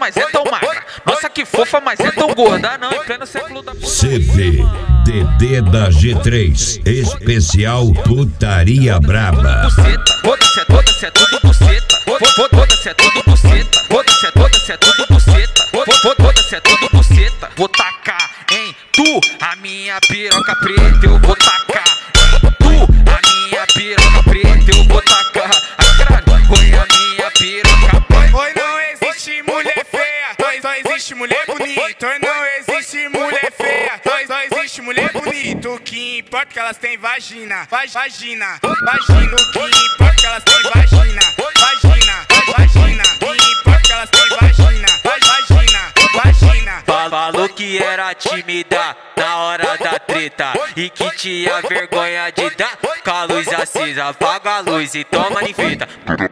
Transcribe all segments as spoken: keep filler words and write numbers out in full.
mas é tão magra. Nossa, que fofa, mas é tão gorda. Não, em pleno século da C V D D da G três, especial Putaria Braba. Foda-se, foda-se, é tudo buceta. Foda-se, é tudo buceta. Foda-se, foda-se, é tudo buceta. Foda-se, é tudo buceta. Vou tacar em tu a minha piroca preta. Eu vou tacar em tu a minha piroca preta. Eu vou tacar a caralho. Foi a minha piroca preta. Oi, não existe mulher feia, só, só existe mulher bonita. Oi, não existe mulher feia, só, só existe mulher bonita. O que importa é que elas têm vagina, Vag, vagina, vagina. O que importa é que elas têm vagina, vagina, vagina. O que importa é que elas têm vagina, Vag, vagina, vagina. Falou que era tímida na hora da treta e que tinha vergonha de dar com a luz acesa. Apaga a luz e toma em fita.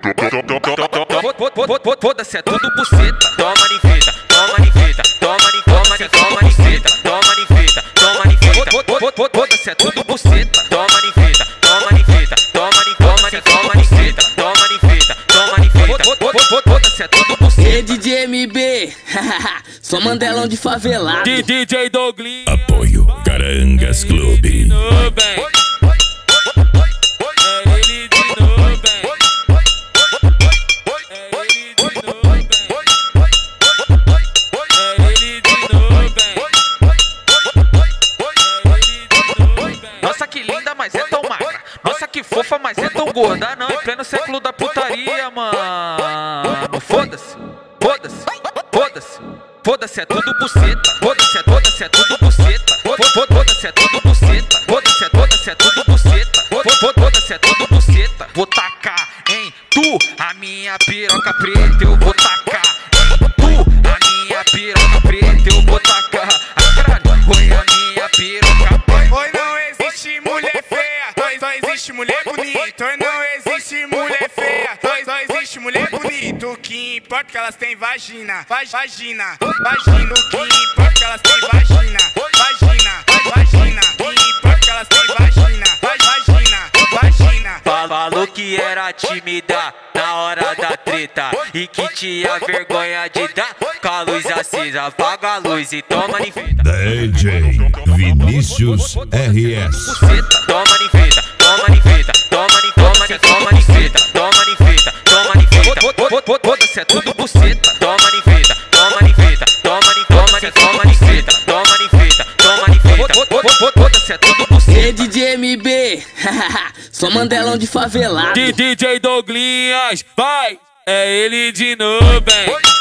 Foda-se, é tudo buceta. Toma em fita, toma em fita, toma em toma em toma em fita, toma em fita, toma em fita. Foda-se, é tudo buceta. Toma em fita, toma em fita, toma em toma em toma em fita, toma em fita, toma em fita. Foda-se, é tudo buceta. E D J M B, sou Mandelão de favelado. D J Doglinho. Apoio Carangas Clube. Nossa, que linda, mas é tão magra. Nossa, que fofa, mas é tão gorda. Não, em pleno século da putaria, mano. Foda-se, foda-se, foda-se. Foda-se, é tudo buceta. Foda-se, foda-se, é tudo buceta. Foda-se, é tudo buceta. Foda-se, foda-se, é tudo buceta. Foda-se, é tudo buceta. Vou tacar em tu a minha piroca preta. Eu vou tacar em tu a minha piroca preta. Eu vou tacar a caralho. Foi a minha piroca preta. Oi, não existe mulher feia, só, só existe mulher bonita. Oi, não existe mulher feia, só, só existe mulher bonita. O que importa é que elas têm vagina, Vag, vagina, vagina. O que importa é que elas têm vagina, vagina, vagina. O que importa é que elas têm vagina, Vag, vagina, vagina. Falou que era tímida na hora da treta e que tinha vergonha de dar com a luz acesa. Apaga a luz e toma em fita. D J Vinícius R S. Toma em fita, toma em fita, toma em toma em toma em fita, toma em fita, toma em fita. Foda-se, é tudo buceta. Toma em fita, toma em fita, toma em toma em toma em fita, toma em fita, toma em fita. Foda-se, é tudo buceta. E D J M B, sou Mandelão de favelado. D J Doglinhas, vai, é ele de novo, hein.